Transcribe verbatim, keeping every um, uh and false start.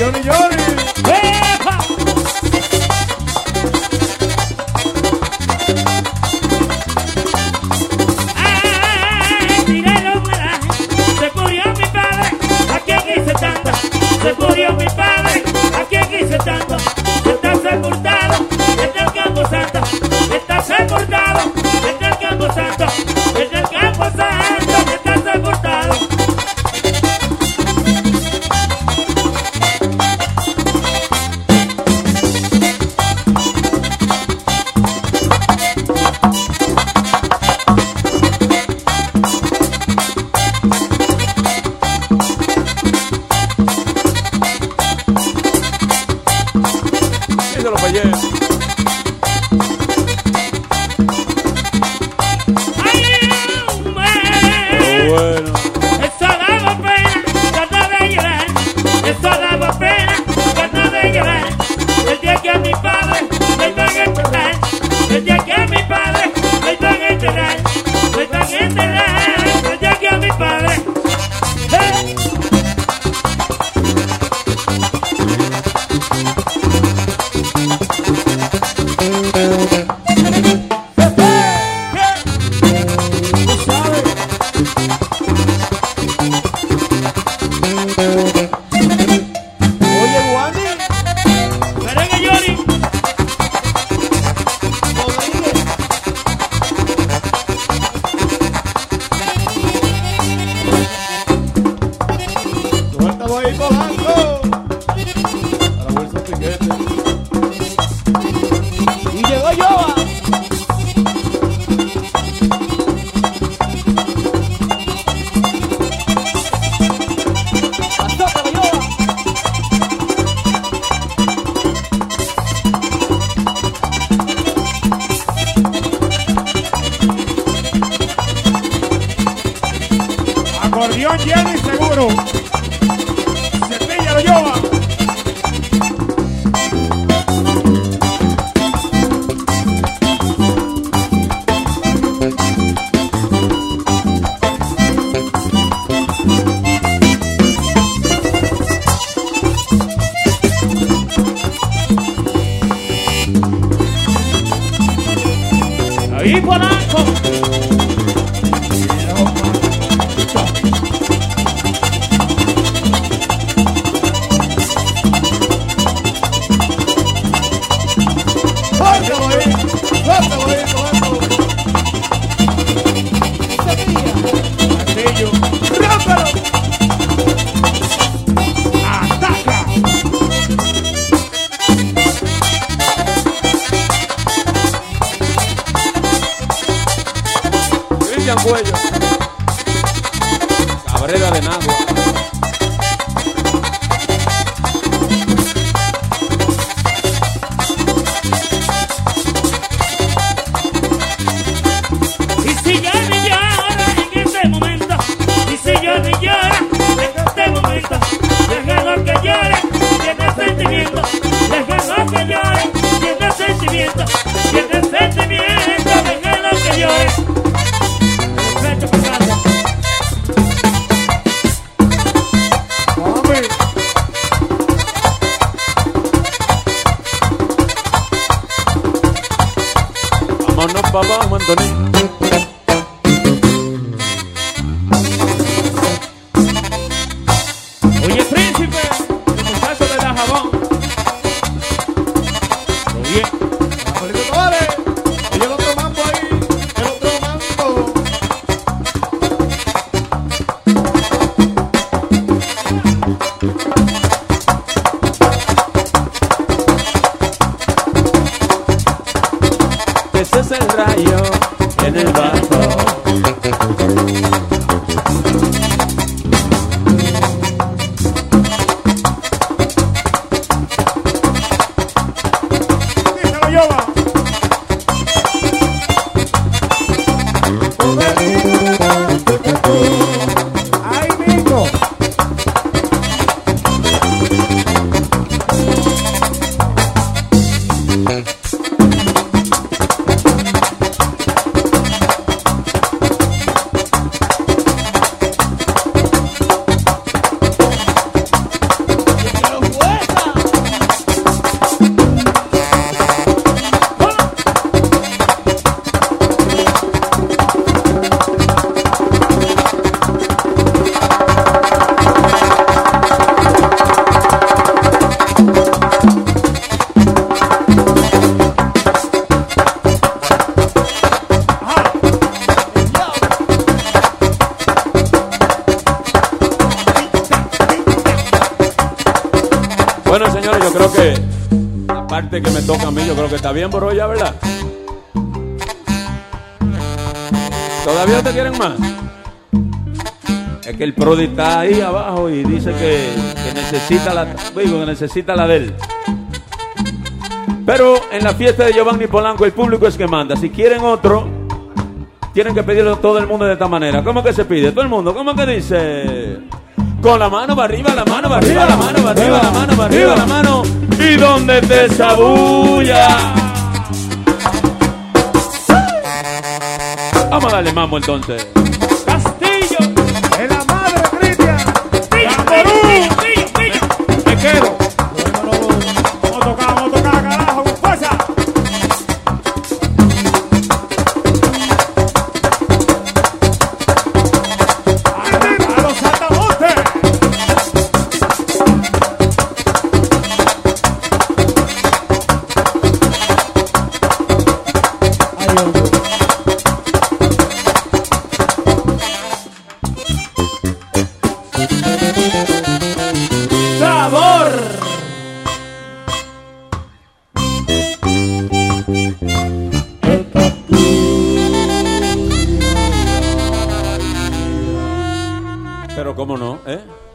Johnny Johnny. ¡Epa! ¡Ay, tiré los malajes! Se murió mi padre, a quien quise tanto. Se murió mi padre, a quien quise tanto. Está sepultado en el campo santo. Está sepultado en el campo santo. En el campo santo está sepultado. Díselo, Payés. Bueno. Eso daba pena, ganas de llorar. Eso daba pena, ganas de llorar. El día que a mi padre me iban a enterrar. El día que a mi padre me iban a enterrar. Me iban a enterrar. El día que a mi padre. ¡Eh! Oye, Guani. Merengue Johnny. Suéltalo ahí, Polanco. A la bolsa piquete. Y llegó Yoba. Azócalo, Yoba. Acordeón lleno y seguro. Cepíllalo, Yoba. Ahí Polanco. Suéltalo ahí. Suéltalo ahí, Polanco. Castillo. ¡Rómpelo! ¡Ataca! Cristian Cuello. Cabrera de Nagua. Y si yo ni llora en este momento, y si yo ni llora en este momento, déjalo que llore, tiene sentimiento, déjalo que llore, tiene sentimiento, tiene sentimiento, déjalo que llore. Perfecto, Fernando. Mami. Vámonos, papá, Antonín. Oye, príncipe, el muchacho de la jabón. Muy bien. Abuelito Tavares. Y el otro mambo ahí. El otro mambo. Ese es el rayo, señores, yo creo que la parte que me toca a mí, yo creo que está bien, Boroya, ¿verdad? ¿Todavía te quieren más? Es que el Prodi está ahí abajo y dice que, que necesita la, digo, que necesita la de él. Pero en la fiesta de Giovanni Polanco el público es que manda. Si quieren otro, tienen que pedirlo todo el mundo de esta manera. ¿Cómo que se pide? Todo el mundo, ¿cómo que dice? Con la mano para arriba, la mano para arriba, la mano para arriba, la mano para arriba, la mano. Y donde te sabulla. Vamos a darle mambo entonces. Castillo. En la madre, Cristian. Pillo, pillo, pillo, pillo. Me quedo. Vamos a tocar, vamos a tocar, carajo, con fuerza. A los saltamontes. Ay, hombre. Sabor. Pero cómo no, ¿eh?